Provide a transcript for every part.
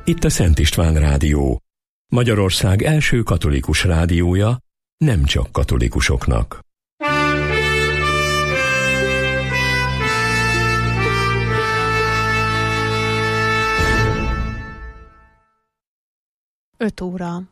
itt a Szent István Rádió, Magyarország első katolikus rádiója, nem csak katolikusoknak. Öt óra.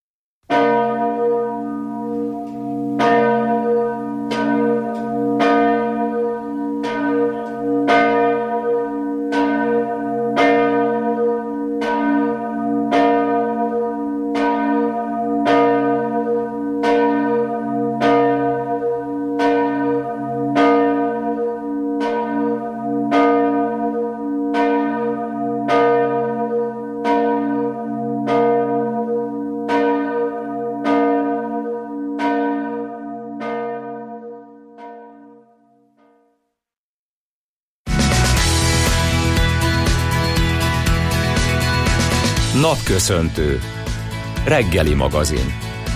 Napköszöntő. Reggeli magazin.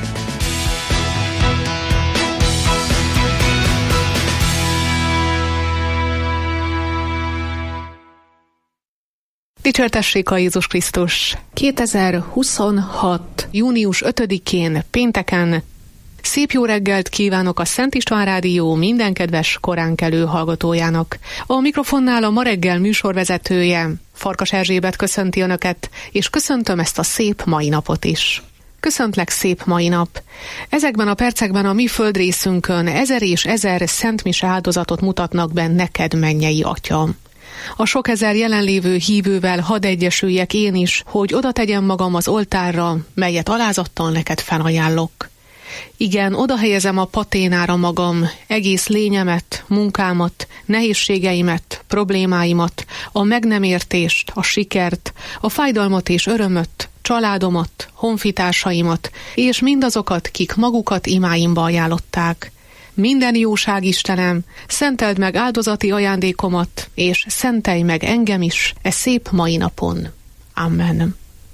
Dicsértessék a Jézus Krisztus! 2026. június 5-én, pénteken szép jó reggelt kívánok a Szent István Rádió minden kedves koránkelő hallgatójának. A mikrofonnál a ma reggel műsorvezetője, Farkas Erzsébet köszönti Önöket, és köszöntöm ezt a szép mai napot is. Köszöntlek, szép mai nap! Ezekben a percekben a mi földrészünkön 1000 és 1000 szentmise áldozatot mutatnak be neked, mennyei Atyam. A sok ezer jelenlévő hívővel hadd egyesüljek én is, hogy oda tegyem magam az oltárra, melyet alázattal neked felajánlok. Igen, oda helyezem a paténára magam, egész lényemet, munkámat, nehézségeimet, problémáimat, a meg nem értést, a sikert, a fájdalmat és örömöt, családomat, honfitársaimat, és mindazokat, kik magukat imáimba ajánlották. Minden jóság, Istenem, szenteld meg áldozati ajándékomat, és szentelj meg engem is e szép mai napon. Amen.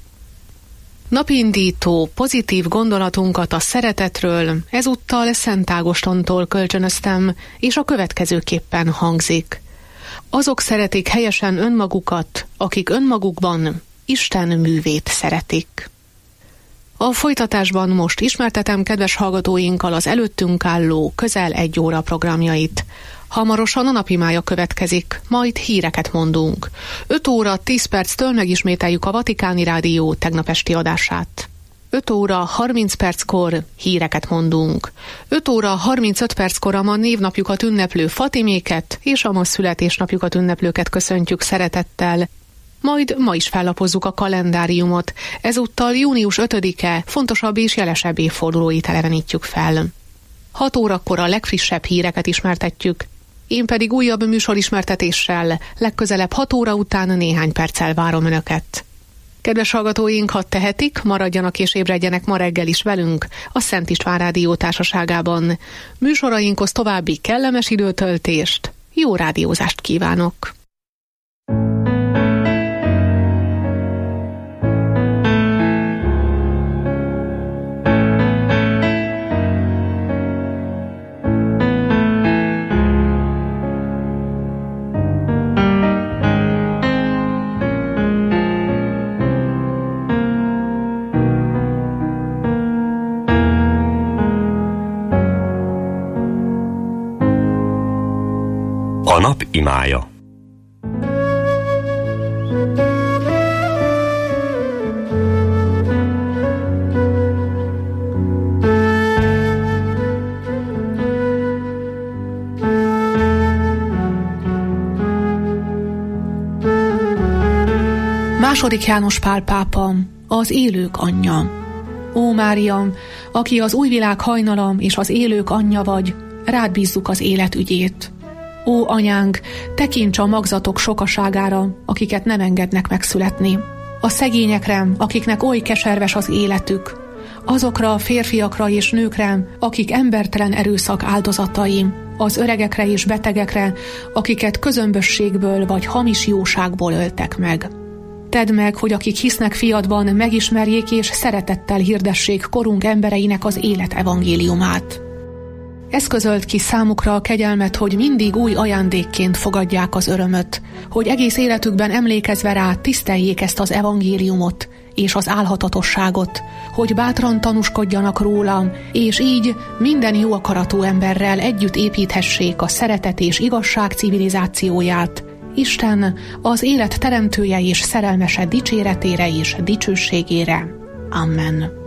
Napindító, pozitív gondolatunkat a szeretetről ezúttal Szent Ágostontól kölcsönöztem, és a következőképpen hangzik. Azok szeretik helyesen önmagukat, akik önmagukban Isten művét szeretik. A folytatásban most ismertetem kedves hallgatóinkkal az előttünk álló közel 1 óra programjait. Hamarosan a napimája következik, majd híreket mondunk. 5 óra 10 perctől megismételjük a Vatikáni Rádió tegnap esti adását. 5 óra 30 perckor híreket mondunk. 5 óra 35 perckor a ma névnapjukat ünneplő Fatiméket és a ma születésnapjukat ünneplőket köszöntjük szeretettel. Majd ma is fellapozzuk a kalendáriumot, ezúttal június 5-e fontosabb és jelesebb évfordulóit elevenítjük fel. 6 órakor a legfrissebb híreket ismertetjük, én pedig újabb műsorismertetéssel legközelebb 6 óra után néhány perccel várom Önöket. Kedves hallgatóink, ha tehetik, maradjanak és ébredjenek ma reggel is velünk a Szent István Rádió társaságában. Műsorainkhoz további kellemes időtöltést, jó rádiózást kívánok! A nap imája. II. János Pál pápa, az élők anyja. Ó Mária, aki az új világ hajnala és az élők anyja vagy, rád bízzuk az élet ügyét. Ó anyánk, tekints a magzatok sokaságára, akiket nem engednek megszületni. A szegényekre, akiknek oly keserves az életük. Azokra a férfiakra és nőkre, akik embertelen erőszak áldozatai. Az öregekre és betegekre, akiket közömbösségből vagy hamis jóságból öltek meg. Tedd meg, hogy akik hisznek fiadban, megismerjék és szeretettel hirdessék korunk embereinek az élet evangéliumát. Ez közölt ki számukra a kegyelmet, hogy mindig új ajándékként fogadják az örömöt, hogy egész életükben emlékezve rá tiszteljék ezt az evangéliumot és az álhatatosságot, hogy bátran tanúskodjanak róla, és így minden jó akaratú emberrel együtt építhessék a szeretet és igazság civilizációját, Isten az élet teremtője és szerelmese dicséretére és dicsőségére. Amen.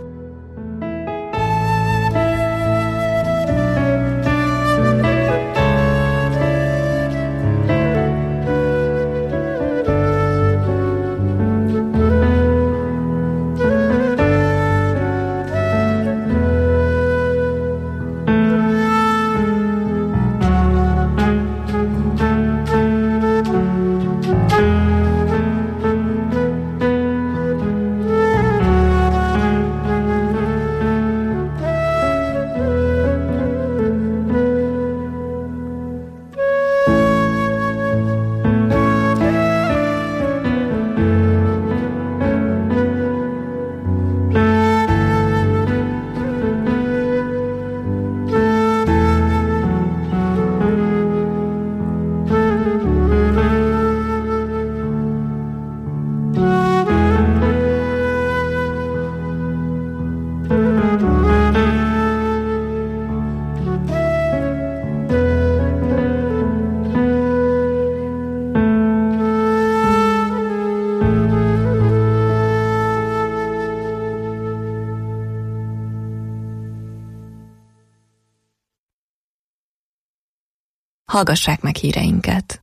Hallgassák meg híreinket!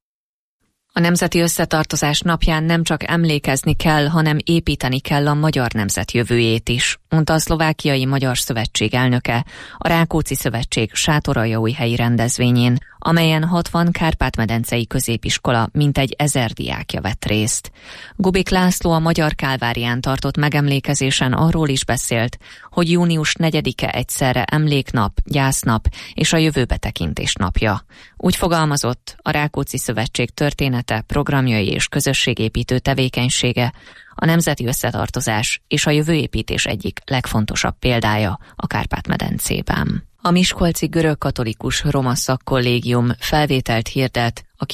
A Nemzeti Összetartozás napján nem csak emlékezni kell, hanem építeni kell a magyar nemzet jövőjét is, mondta a Szlovákiai Magyar Szövetség elnöke a Rákóczi Szövetség sátoraljaújhelyi rendezvényén, amelyen 60 kárpát-medencei középiskola mintegy 1000 diákja vett részt. Gubik László a Magyar Kálvárián tartott megemlékezésen arról is beszélt, hogy június 4-e egyszerre emléknap, gyásznap és a jövőbe tekintés napja. Úgy fogalmazott, a Rákóczi Szövetség története, programjai és közösségépítő tevékenysége a nemzeti összetartozás és a jövőépítés egyik legfontosabb példája a Kárpát-medencében. A miskolci görögkatolikus roma szakkollégium felvételt hirdet a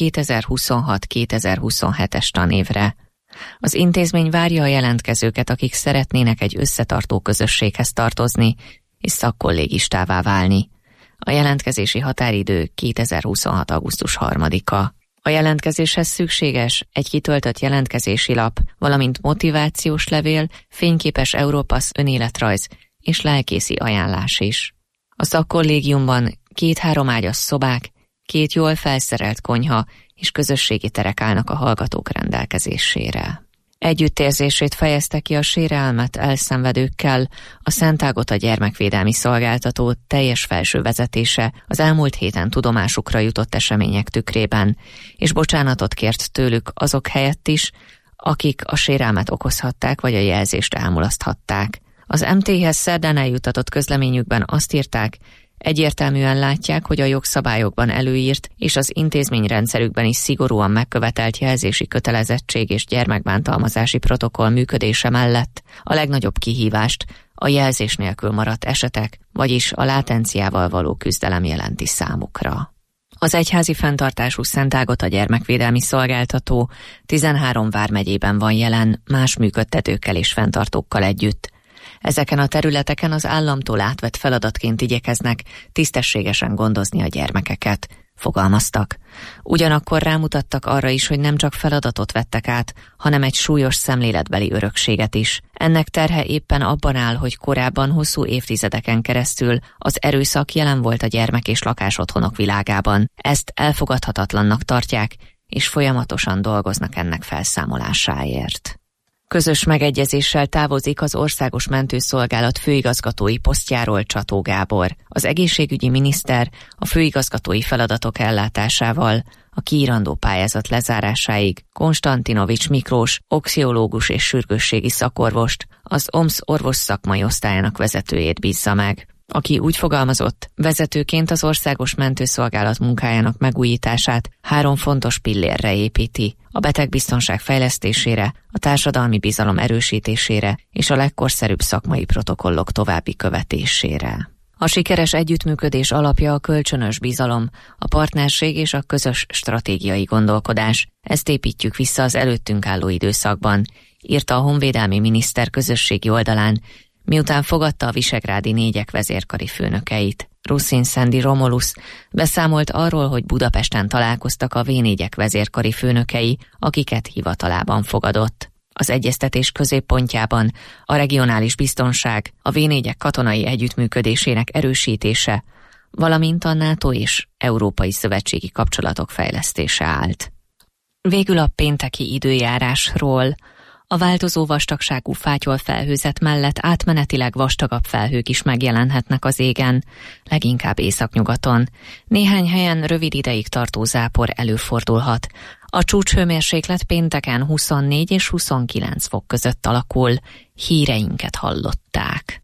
2026-2027-es tanévre. Az intézmény várja a jelentkezőket, akik szeretnének egy összetartó közösséghez tartozni és szakkollégistává válni. A jelentkezési határidő 2026. augusztus 3-a. A jelentkezéshez szükséges egy kitöltött jelentkezési lap, valamint motivációs levél, fényképes Európasz önéletrajz és lelkészi ajánlás is. A szakkollégiumban 2-3 ágyas szobák, 2 jól felszerelt konyha és közösségi terek állnak a hallgatók rendelkezésére. Együttérzését fejezte ki a sérelmet elszenvedőkkel a Szent Ágota Gyermekvédelmi Szolgáltató teljes felső vezetése az elmúlt héten tudomásukra jutott események tükrében, és bocsánatot kért tőlük azok helyett is, akik a sérelmet okozhatták vagy a jelzést elmulaszthatták. Az MT-hez szerdán eljutatott közleményükben azt írták, egyértelműen látják, hogy a jogszabályokban előírt és az intézményrendszerükben is szigorúan megkövetelt jelzési kötelezettség és gyermekbántalmazási protokoll működése mellett a legnagyobb kihívást a jelzés nélkül maradt esetek, vagyis a látenciával való küzdelem jelenti számukra. Az egyházi fenntartású Szent Ágota Gyermekvédelmi Szolgáltató 13 vármegyében van jelen más működtetőkkel és fenntartókkal együtt. Ezeken a területeken az államtól átvett feladatként igyekeznek tisztességesen gondozni a gyermekeket, fogalmaztak. Ugyanakkor rámutattak arra is, hogy nem csak feladatot vettek át, hanem egy súlyos szemléletbeli örökséget is. Ennek terhe éppen abban áll, hogy korábban hosszú évtizedeken keresztül az erőszak jelen volt a gyermek- és lakásotthonok világában. Ezt elfogadhatatlannak tartják, és folyamatosan dolgoznak ennek felszámolásáért. Közös megegyezéssel távozik az Országos Mentőszolgálat főigazgatói posztjáról Csató Gábor. Az egészségügyi miniszter a főigazgatói feladatok ellátásával a kiírandó pályázat lezárásáig Konstantinovics Miklós, oxiológus és sürgősségi szakorvost, az OMSZ orvos szakmai osztályának vezetőjét bízza meg, aki úgy fogalmazott, vezetőként az Országos Mentőszolgálat munkájának megújítását 3 fontos pillérre építi: a betegbiztonság fejlesztésére, a társadalmi bizalom erősítésére és a legkorszerűbb szakmai protokollok további követésére. A sikeres együttműködés alapja a kölcsönös bizalom, a partnerség és a közös stratégiai gondolkodás. Ezt építjük vissza az előttünk álló időszakban, írta a honvédelmi miniszter közösségi oldalán, miután fogadta a visegrádi négyek vezérkari főnökeit. Ruszin Szendi Romulus beszámolt arról, hogy Budapesten találkoztak a V4-ek vezérkari főnökei, akiket hivatalában fogadott. Az egyeztetés középpontjában a regionális biztonság, a V4-ek katonai együttműködésének erősítése, valamint a NATO és európai szövetségi kapcsolatok fejlesztése állt. Végül a pénteki időjárásról. A változó vastagságú fátyolfelhőzet mellett átmenetileg vastagabb felhők is megjelenhetnek az égen, leginkább északnyugaton. Néhány helyen rövid ideig tartó zápor előfordulhat. A csúcshőmérséklet pénteken 24 és 29 fok között alakul. Híreinket hallották.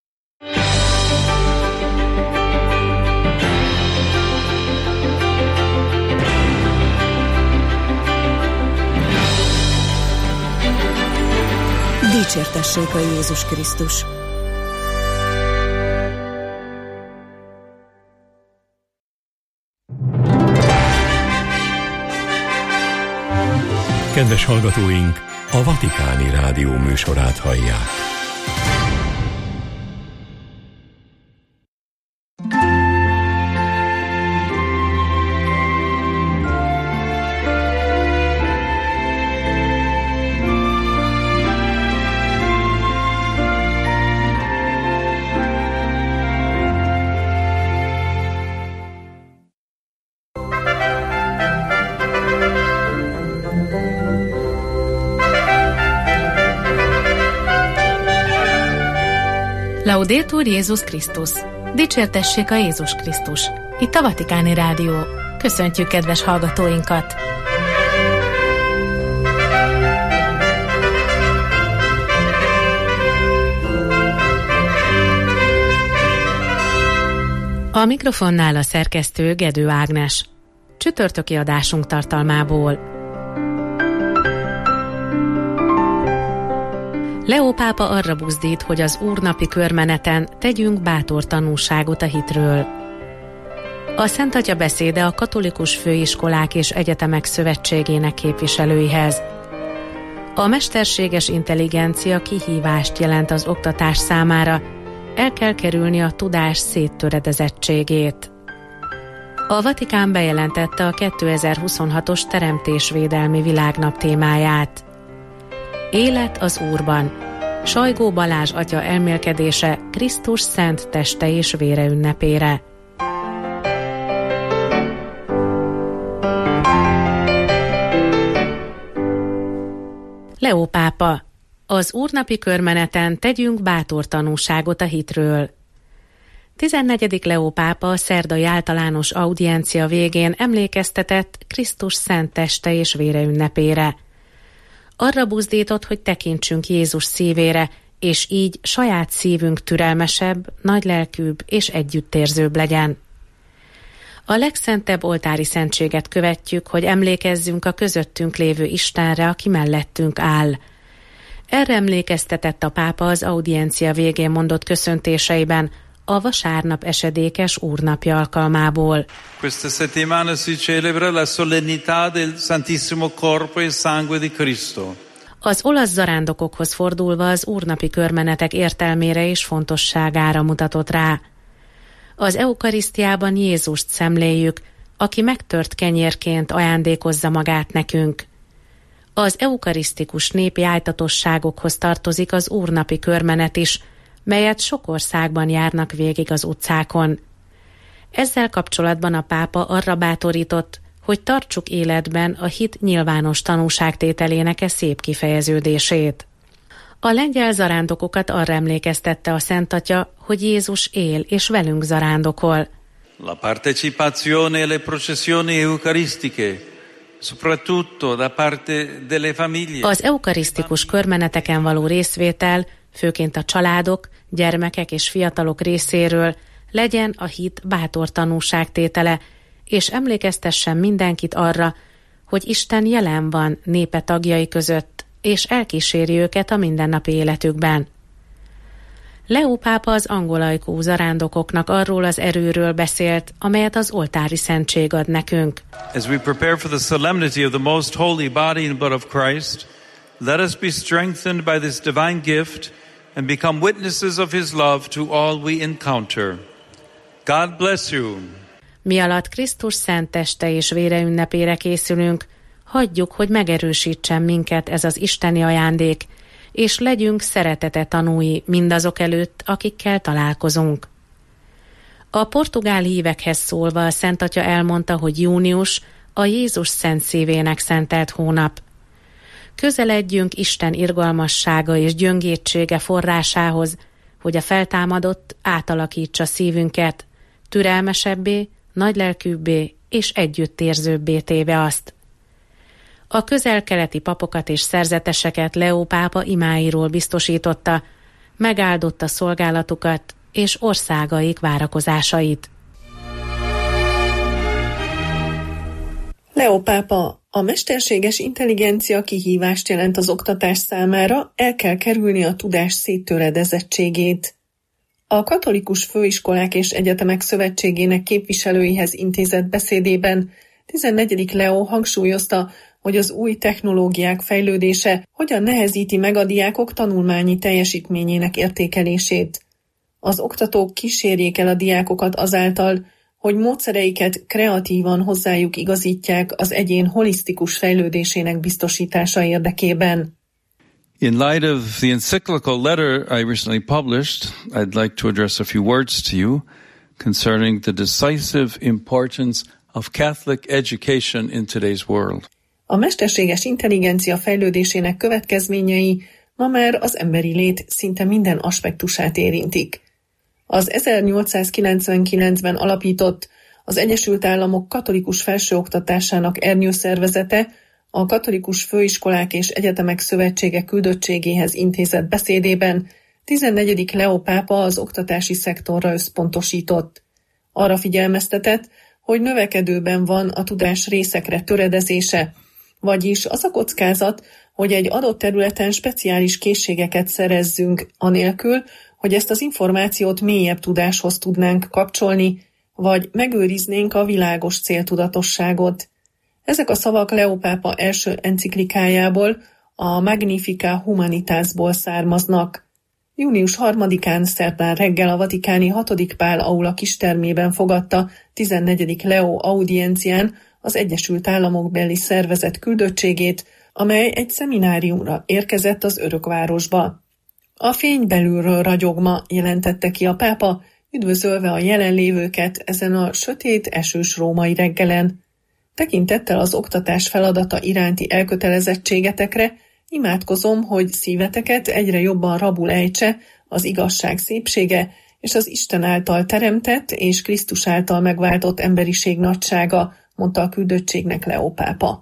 Dicsértessék a Jézus Krisztus! Kedves hallgatóink, a Vatikáni Rádió műsorát hallják. Laudetur Jézus Krisztus! Dicsértessék a Jézus Krisztus! Itt a Vatikáni Rádió. Köszöntjük kedves hallgatóinkat! A mikrofonnál a szerkesztő Gedő Ágnes. Csütörtöki adásunk tartalmából. Leó pápa arra buzdít, hogy az úrnapi körmeneten tegyünk bátor tanúságot a hitről. A Szent Atya beszéde a Katolikus Főiskolák és Egyetemek Szövetségének képviselőihez. A mesterséges intelligencia kihívást jelent az oktatás számára, el kell kerülni a tudás széttöredezettségét. A Vatikán bejelentette a 2026-os Teremtésvédelmi Világnap témáját. Élet az Úrban. Sajgó Balázs atya elmélkedése Krisztus szent teste és vére ünnepére. Leó pápa. Az úrnapi körmeneten tegyünk bátor tanúságot a hitről. 14. Leó pápa a szerdai általános audiencia végén emlékeztetett Krisztus szent teste és vére ünnepére. Arra buzdított, hogy tekintsünk Jézus szívére, és így saját szívünk türelmesebb, nagylelkűbb és együttérzőbb legyen. A legszentebb oltári szentséget követjük, hogy emlékezzünk a közöttünk lévő Istenre, aki mellettünk áll. Erre emlékeztetett a pápa az audiencia végén mondott köszöntéseiben, a vasárnap esedékes úrnapja alkalmából. Questa settimana si celebra la solennità del Santissimo Corpo e Sangue di Cristo. Az olasz zarándokokhoz fordulva az úrnapi körmenetek értelmére és fontosságára mutatott rá. Az eukarisztiában Jézust szemléljük, aki megtört kenyérként ajándékozza magát nekünk. Az eukarisztikus népi ájtatosságokhoz tartozik az úrnapi körmenet is, melyet sok országban járnak végig az utcákon. Ezzel kapcsolatban a pápa arra bátorított, hogy tartsuk életben a hit nyilvános tanúságtételének szép kifejeződését. A lengyel zarándokokat arra emlékeztette a Szent Atya, hogy Jézus él és velünk zarándokol. La partecipazione alle processioni eucaristiche, soprattutto da parte delle famiglie. Az eukarisztikus körmeneteken való részvétel, főként a családok, gyermekek és fiatalok részéről legyen a hit bátor tanúságtétele, és emlékeztessen mindenkit arra, hogy Isten jelen van népe tagjai között, és elkíséri őket a mindennapi életükben. Leó pápa az angolajkú zarándokoknak arról az erőről beszélt, amelyet az oltári szentség ad nekünk. As we prepare for the solemnity of the most holy body and blood of Christ, let us be strengthened by this divine gift and become witnesses of his love to all we encounter. God bless you. Mi alatt Krisztus szent teste és vére ünnepére készülünk, hagyjuk, hogy megerősítsen minket ez az isteni ajándék, és legyünk szeretete tanúi mindazok előtt, akikkel találkozunk. A portugál hívekhez szólva a Szent Atya elmondta, hogy június a Jézus szent szívének szentelt hónap. Közeledjünk Isten irgalmassága és gyöngétsége forrásához, hogy a feltámadott átalakítsa szívünket, türelmesebbé, nagylelkűbbé és együttérzőbbé téve azt. A közel-keleti papokat és szerzeteseket Leó pápa imáiról biztosította, megáldotta szolgálatukat és országaik várakozásait. Leó pápa, a mesterséges intelligencia kihívást jelent az oktatás számára, el kell kerülni a tudás széttöredezettségét. A Katolikus Főiskolák és Egyetemek Szövetségének képviselőihez intézett beszédében 14. Leó hangsúlyozta, hogy az új technológiák fejlődése hogyan nehezíti meg a diákok tanulmányi teljesítményének értékelését. Az oktatók kísérjék el a diákokat azáltal, hogy módszereiket kreatívan hozzájuk igazítják az egyén holisztikus fejlődésének biztosítása érdekében. In light of the encyclical letter I recently published, I'd like to address a few words to you concerning the decisive importance of Catholic education in today's world. A mesterséges intelligencia fejlődésének következményei ma már az emberi lét szinte minden aspektusát érintik. Az 1899-ben alapított, az Egyesült Államok katolikus felsőoktatásának ernyőszervezete a Katolikus Főiskolák és Egyetemek Szövetsége küldöttségéhez intézett beszédében 14. Leó pápa az oktatási szektorra összpontosított. Arra figyelmeztetett, hogy növekedőben van a tudás részekre töredezése, vagyis az a kockázat, hogy egy adott területen speciális készségeket szerezzünk, anélkül, hogy ezt az információt mélyebb tudáshoz tudnánk kapcsolni, vagy megőriznénk a világos céltudatosságot. Ezek a szavak Leó pápa első enciklikájából, a Magnificat Humanitasból származnak. Június 3-án szerdán reggel a vatikáni 6. Pál aula kistermében fogadta 14. Leó audiencián az Egyesült Államok beli szervezet küldöttségét, amely egy szemináriumra érkezett az Örökvárosba. A fény belülről ragyogma, jelentette ki a pápa, üdvözölve a jelenlévőket ezen a sötét, esős római reggelen. Tekintettel az oktatás feladata iránti elkötelezettségetekre, imádkozom, hogy szíveteket egyre jobban rabul ejtse az igazság szépsége és az Isten által teremtett és Krisztus által megváltott emberiség nagysága, mondta a küldöttségnek Leó pápa.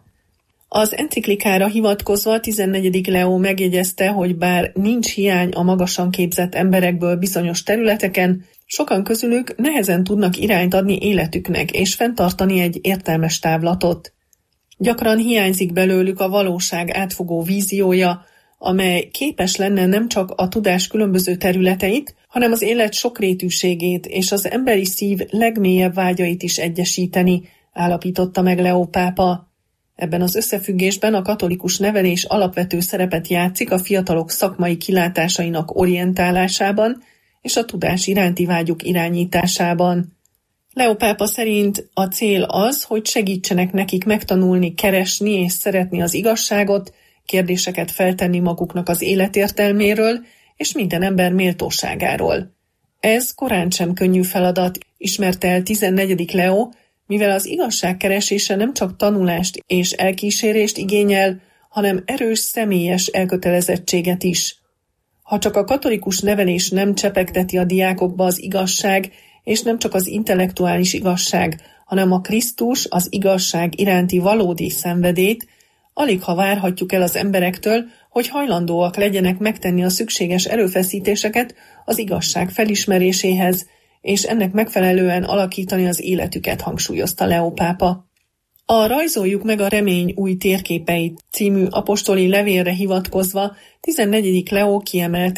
Az enciklikára hivatkozva 14. Leó megjegyezte, hogy bár nincs hiány a magasan képzett emberekből bizonyos területeken, sokan közülük nehezen tudnak irányt adni életüknek és fenntartani egy értelmes távlatot. Gyakran hiányzik belőlük a valóság átfogó víziója, amely képes lenne nem csak a tudás különböző területeit, hanem az élet sokrétűségét és az emberi szív legmélyebb vágyait is egyesíteni, állapította meg Leó pápa. Ebben az összefüggésben a katolikus nevelés alapvető szerepet játszik a fiatalok szakmai kilátásainak orientálásában és a tudás iránti vágyuk irányításában. Leó pápa szerint a cél az, hogy segítsenek nekik megtanulni, keresni és szeretni az igazságot, kérdéseket feltenni maguknak az életértelméről és minden ember méltóságáról. Ez korán sem könnyű feladat, ismerte el 14. Leó, mivel az igazság keresése nem csak tanulást és elkísérést igényel, hanem erős személyes elkötelezettséget is. Ha csak a katolikus nevelés nem csepegteti a diákokba az igazság, és nem csak az intellektuális igazság, hanem a Krisztus, az igazság iránti valódi szenvedélyt, aligha várhatjuk el az emberektől, hogy hajlandóak legyenek megtenni a szükséges erőfeszítéseket az igazság felismeréséhez, és ennek megfelelően alakítani az életüket, hangsúlyozta Leó pápa. A Rajzoljuk meg a remény új térképeit című apostoli levélre hivatkozva 14. Leó kiemelte,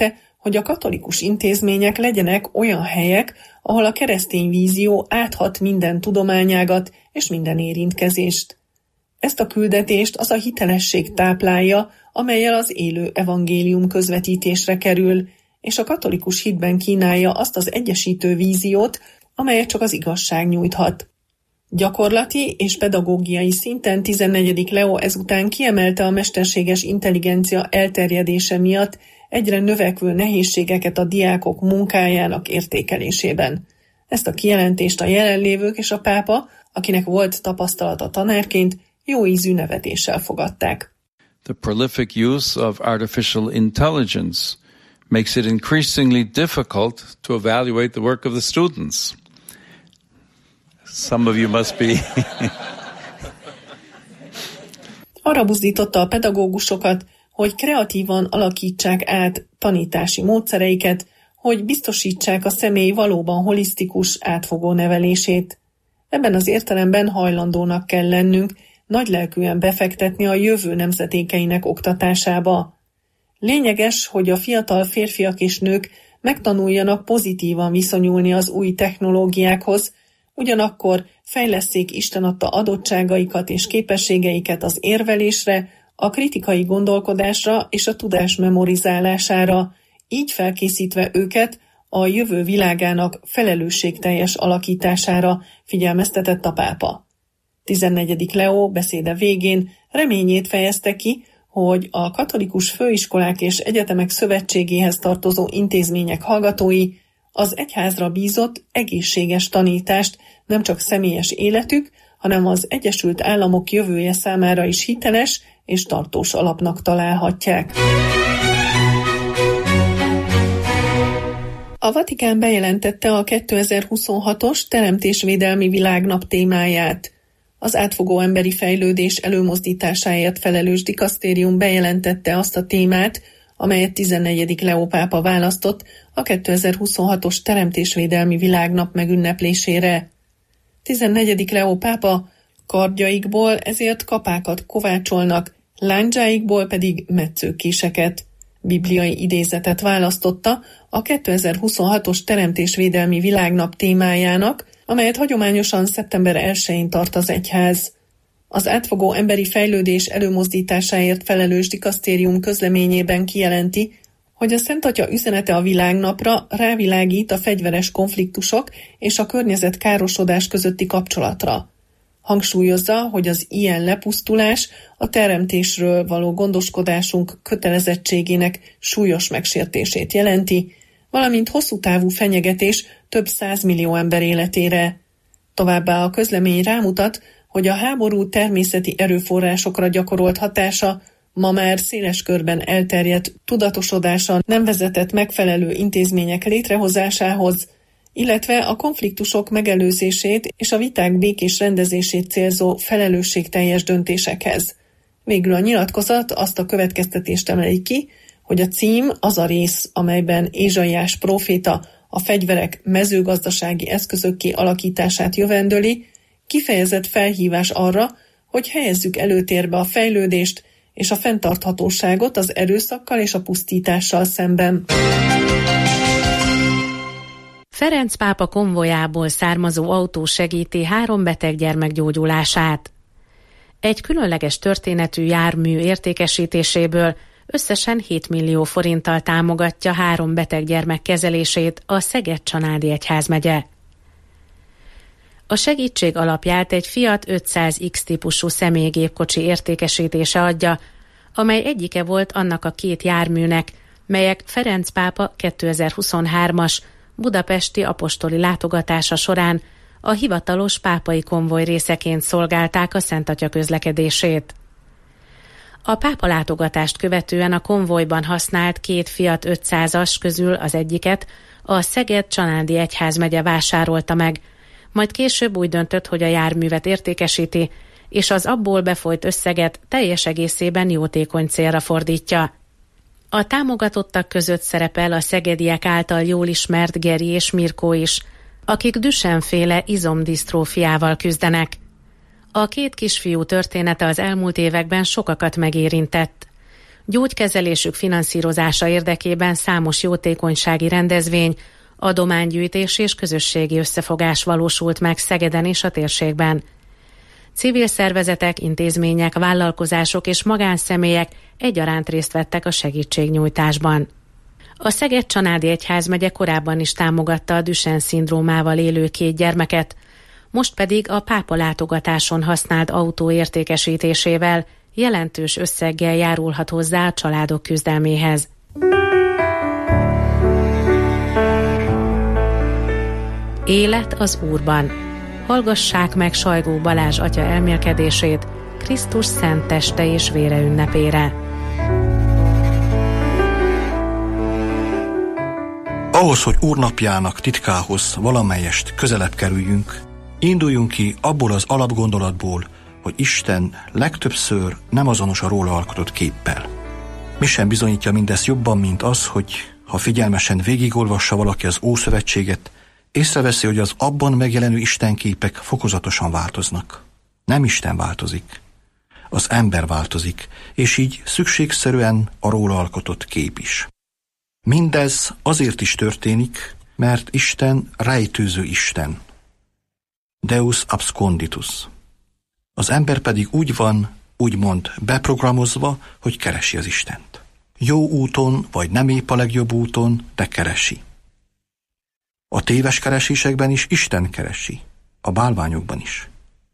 hogy a katolikus intézmények legyenek olyan helyek, ahol a keresztény vízió áthat minden tudományágat és minden érintkezést. Ezt a küldetést az a hitelesség táplálja, amellyel az élő evangélium közvetítésre kerül, és a katolikus hitben kínálja azt az egyesítő víziót, amelyet csak az igazság nyújthat. Gyakorlati és pedagógiai szinten 14. Leó ezután kiemelte a mesterséges intelligencia elterjedése miatt egyre növekvő nehézségeket a diákok munkájának értékelésében. Ezt a kijelentést a jelenlévők és a pápa, akinek volt tapasztalata tanárként, jó ízű nevetéssel fogadták. The prolific use of artificial intelligence makes it increasingly difficult to evaluate the work of the students. Some of you must be... Arra buzdította a pedagógusokat, hogy kreatívan alakítsák át tanítási módszereiket, hogy biztosítsák a személy valóban holisztikus, átfogó nevelését. Ebben az értelemben hajlandónak kell lennünk nagylelkűen befektetni a jövő nemzedékeinek oktatásába. Lényeges, hogy a fiatal férfiak és nők megtanuljanak pozitívan viszonyulni az új technológiákhoz, ugyanakkor fejlesszék Isten adta adottságaikat és képességeiket az érvelésre, a kritikai gondolkodásra és a tudás memorizálására, így felkészítve őket a jövő világának felelősségteljes alakítására, figyelmeztetett a pápa. 14. Leó beszéde végén reményét fejezte ki, hogy a katolikus főiskolák és egyetemek szövetségéhez tartozó intézmények hallgatói az egyházra bízott egészséges tanítást nem csak személyes életük, hanem az Egyesült Államok jövője számára is hiteles és tartós alapnak találhatják. A Vatikán bejelentette a 2026-os Teremtésvédelmi Világnap témáját. Az átfogó emberi fejlődés előmozdításáért felelős dikasztérium bejelentette azt a témát, amelyet 14. Leó pápa választott a 2026-os Teremtésvédelmi Világnap megünneplésére. 14. Leó pápa kardjaikból ezért kapákat kovácsolnak, lándzsáikból pedig metszőkéseket. Bibliai idézetet választotta a 2026-os Teremtésvédelmi Világnap témájának, amelyet hagyományosan szeptember 1-én tart az egyház. Az átfogó emberi fejlődés előmozdításáért felelős dikasztérium közleményében kijelenti, hogy a Szent Atya üzenete a világnapra rávilágít a fegyveres konfliktusok és a környezetkárosodás közötti kapcsolatra. Hangsúlyozza, hogy az ilyen lepusztulás a teremtésről való gondoskodásunk kötelezettségének súlyos megsértését jelenti, valamint hosszú távú fenyegetés több 100 millió ember életére. Továbbá a közlemény rámutat, hogy a háború természeti erőforrásokra gyakorolt hatása ma már széles körben elterjedt tudatosodása nem vezetett megfelelő intézmények létrehozásához, illetve a konfliktusok megelőzését és a viták békés rendezését célzó felelősségteljes döntésekhez. Végül a nyilatkozat azt a következtetést emeli ki, hogy a cím az a rész, amelyben Ézsaiás próféta a fegyverek mezőgazdasági eszközökké alakítását jövendöli, kifejezett felhívás arra, hogy helyezzük előtérbe a fejlődést és a fenntarthatóságot az erőszakkal és a pusztítással szemben. Ferenc pápa konvojából származó autó segíti 3 beteg gyermek gyógyulását. Egy különleges történetű jármű értékesítéséből összesen 7 millió forinttal támogatja 3 beteg gyermek kezelését a Szeged-Csanádi Egyházmegye. A segítség alapját egy Fiat 500X típusú személygépkocsi értékesítése adja, amely egyike volt annak a 2 járműnek, melyek Ferenc pápa 2023-as budapesti apostoli látogatása során a hivatalos pápai konvoj részeként szolgálták a Szent Atya közlekedését. A pápa látogatást követően a konvojban használt 2 Fiat 500-as közül az egyiket a Szeged-Csanádi Egyházmegye vásárolta meg, majd később úgy döntött, hogy a járművet értékesíti, és az abból befolyt összeget teljes egészében jótékony célra fordítja. A támogatottak között szerepel a szegediek által jól ismert Geri és Mirkó is, akik Duchenne-féle izomdisztrófiával küzdenek. A 2 kisfiú története az elmúlt években sokakat megérintett. Gyógykezelésük finanszírozása érdekében számos jótékonysági rendezvény, adománygyűjtés és közösségi összefogás valósult meg Szegeden és a térségben. Civil szervezetek, intézmények, vállalkozások és magánszemélyek egyaránt részt vettek a segítségnyújtásban. A Szeged-Csanádi Egyházmegye korábban is támogatta a Duchenne-szindrómával élő 2 gyermeket, most pedig a pápa látogatáson használt autó értékesítésével jelentős összeggel járulhat hozzá a családok küzdelméhez. Élet az Úrban. Hallgassák meg Sajgó Balázs atya elmélkedését Krisztus szent teste és vére ünnepére. Ahhoz, hogy Úrnapjának titkához valamelyest közelebb kerüljünk, induljunk ki abból az alapgondolatból, hogy Isten legtöbbször nem azonos a róla alkotott képpel. Mi sem bizonyítja mindezt jobban, mint az, hogy ha figyelmesen végigolvassa valaki az Ószövetséget, észreveszi, hogy az abban megjelenő istenképek fokozatosan változnak. Nem Isten változik, az ember változik, és így szükségszerűen a róla alkotott kép is. Mindez azért is történik, mert Isten rejtőző Isten. Deus absconditus. Az ember pedig úgy van, úgymond beprogramozva, hogy keresi az Istent. Jó úton, vagy nem épp a legjobb úton, de keresi. A téves keresésekben is Isten keresi, a bálványokban is.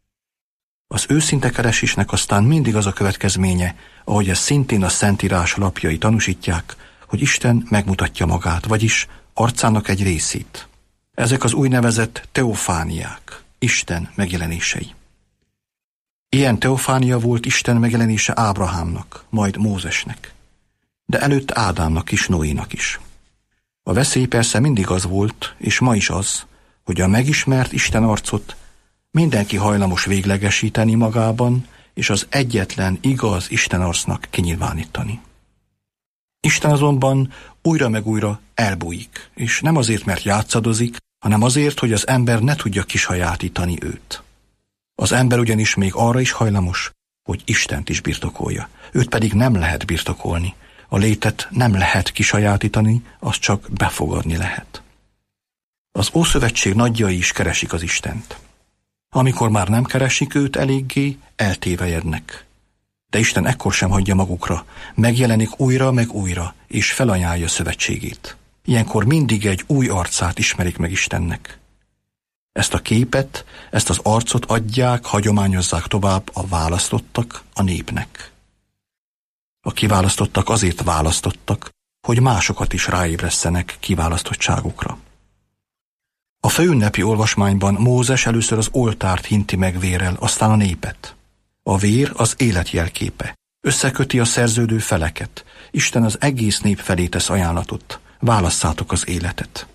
Az őszinte keresésnek aztán mindig az a következménye, ahogy ezt szintén a Szentírás lapjai tanúsítják, hogy Isten megmutatja magát, vagyis arcának egy részét. Ezek az úgynevezett teofániák, Isten megjelenései. Ilyen teofánia volt Isten megjelenése Ábrahámnak, majd Mózesnek, de előtt Ádámnak és Noénak is. A veszély persze mindig az volt, és ma is az, hogy a megismert Isten arcot mindenki hajlamos véglegesíteni magában, és az egyetlen igaz Isten arcnak kinyilvánítani. Isten azonban újra meg újra elbújik, és nem azért, mert játszadozik, hanem azért, hogy az ember ne tudja kisajátítani őt. Az ember ugyanis még arra is hajlamos, hogy Istent is birtokolja. Őt pedig nem lehet birtokolni. A létet nem lehet kisajátítani, azt csak befogadni lehet. Az Ószövetség nagyjai is keresik az Istent. Amikor már nem keresik őt eléggé, eltévejednek. De Isten ekkor sem hagyja magukra, megjelenik újra meg újra, és felajánlja szövetségét. Ilyenkor mindig egy új arcát ismerik meg Istennek. Ezt a képet, ezt az arcot adják, hagyományozzák tovább a választottak a népnek. A kiválasztottak azért választottak, hogy másokat is ráébresszenek kiválasztottságukra. A főünnepi olvasmányban Mózes először az oltárt hinti meg vérrel, aztán a népet. A vér az élet jelképe. Összeköti a szerződő feleket. Isten az egész nép felé tesz ajánlatot. Válasszátok az életet.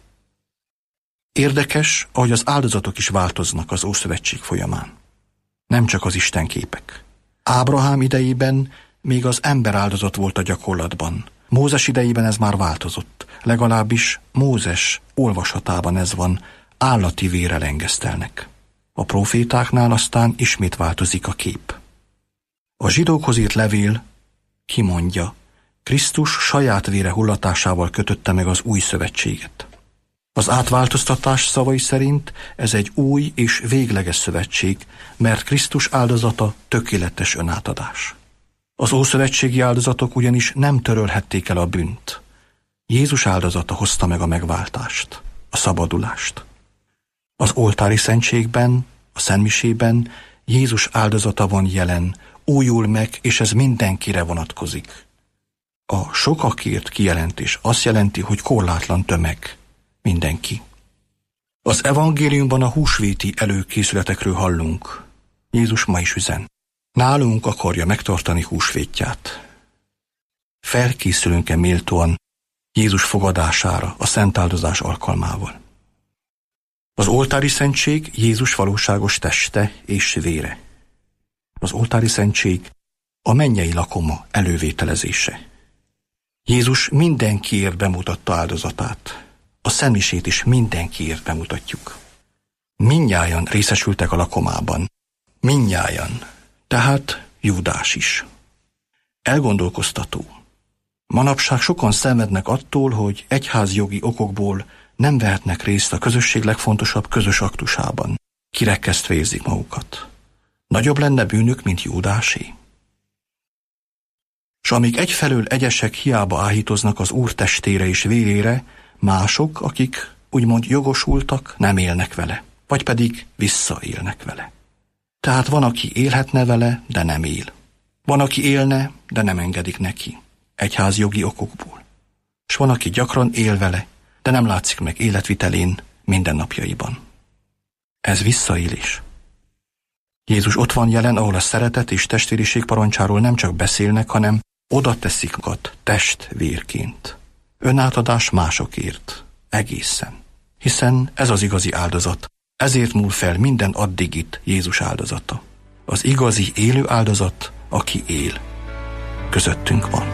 Érdekes, ahogy az áldozatok is változnak az Ószövetség folyamán. Nem csak az istenképek. Ábrahám idejében még az ember áldozat volt a gyakorlatban. Mózes idejében ez már változott. Legalábbis Mózes olvasatában ez van, állati vérrel engesztelnek. A profétáknál aztán ismét változik a kép. A zsidókhoz írt levél kimondja, Krisztus saját vére hullatásával kötötte meg az új szövetséget. Az átváltoztatás szavai szerint ez egy új és végleges szövetség, mert Krisztus áldozata tökéletes önátadás. Az ószövetségi áldozatok ugyanis nem törölhették el a bűnt. Jézus áldozata hozta meg a megváltást, a szabadulást. Az oltári szentségben, a szentmisében Jézus áldozata van jelen, újul meg, és ez mindenkire vonatkozik. A sokakért kijelentés azt jelenti, hogy korlátlan tömeg, mindenki. Az evangéliumban a húsvéti előkészületekről hallunk. Jézus ma is üzen. Nálunk akarja megtartani húsvétját. Felkészülünk-e méltóan Jézus fogadására a szentáldozás alkalmával? Az oltári szentség Jézus valóságos teste és vére. Az oltári szentség a mennyei lakoma elővételezése. Jézus mindenkiért bemutatta áldozatát. A szentmisét is mindenkiért bemutatjuk. Mindnyájan részesültek a lakomában. Mindnyájan. Tehát Júdás is. Elgondolkoztató. Manapság sokan szenvednek attól, hogy egyházjogi okokból nem vehetnek részt a közösség legfontosabb közös aktusában. Kirekesztve érzik magukat. Nagyobb lenne bűnük, mint Júdásé? S amíg egyfelől egyesek hiába áhítoznak az Úr testére és vérére, mások, akik úgymond jogosultak, nem élnek vele, vagy pedig visszaélnek vele. Tehát van, aki élhetne vele, de nem él. Van, aki élne, de nem engedik neki, egyházjogi okokból. S van, aki gyakran él vele, de nem látszik meg életvitelén mindennapjaiban. Ez visszaélés. Jézus ott van jelen, ahol a szeretet és testvériség parancsáról nem csak beszélnek, hanem oda teszik magat test-vérként. Önátadás másokért, egészen. Hiszen ez az igazi áldozat. Ezért múl fel minden addigit Jézus áldozata. Az igazi élő áldozat, aki él. Közöttünk van.